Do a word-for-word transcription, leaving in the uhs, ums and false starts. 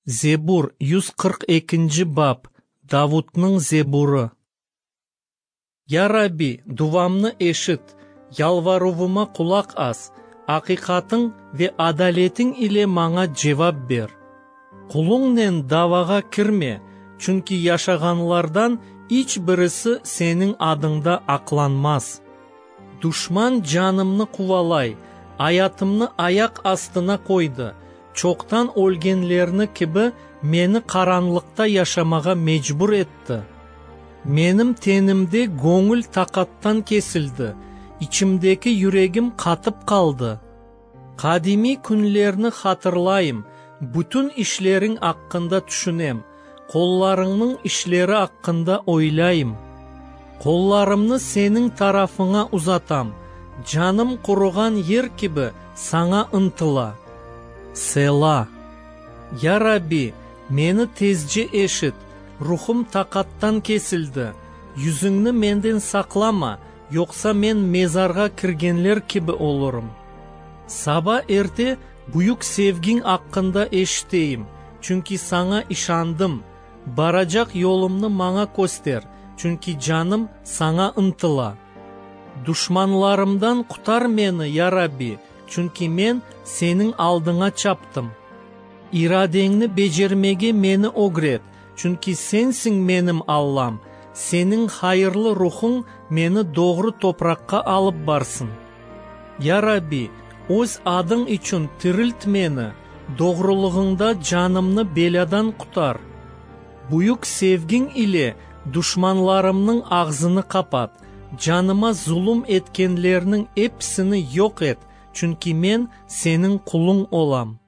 Зебур жүз кырк экинчи бап. Давудның зебуры. Я Рабби, дувамны эшит, ялварувыма кулак ас, акыйкатың ве адалетің иле маңа жевап бер. Кулуңнен давага кирме, чүнки яшаганлардан ич бірісі сенің адыңда акланмас. Душман жанымны кувалай, аятымны аяк астына койды. Чоктан өлгенлерні кібі мені қаранлықта яшамаға мечбур етті. Менім тенімде гоңыл тақаттан кесілді, içimдеки юрегім қатып қалды. Қадими күнлерні хатырлайым, бүтін ішлерің аққында түшінем, қолларыңның ішлері аққында ойлайым. Қолларымны сенің тарафыңа ұзатам, жаным құрыған ер кібі саңа ынтыла. Села. Я Рабби, мені тезже эшит, рухым тақаттан кесілді. Yüzіңні менден сақлама, йоқса мен мезарға кіргенлер кебі олырым. Саба эрте бұйық севгин аққында эштейім, чүнки саңа ишандым. Баражақ yolымны маңа көстер, чүнки жаным саңа ынтыла. Душманларымдан құтар мені, Я Рабби, чүнки мен сенің алдыңа чаптым. Ирадеңні бежермеге мені огрет, чүнки сенсің менім Аллам. Сенің хайырлы рухың мені doğru топраққа алып барсын. Я Рабби, өз адың үшін тірілт мені, doğruluğыңда жанымны беладан құтар. Бұйық севгің иле душманларымның ağzını қапат, жаныма зұлым еткенлерінің епсіні yok et, чүнки мен сенің құлың олам.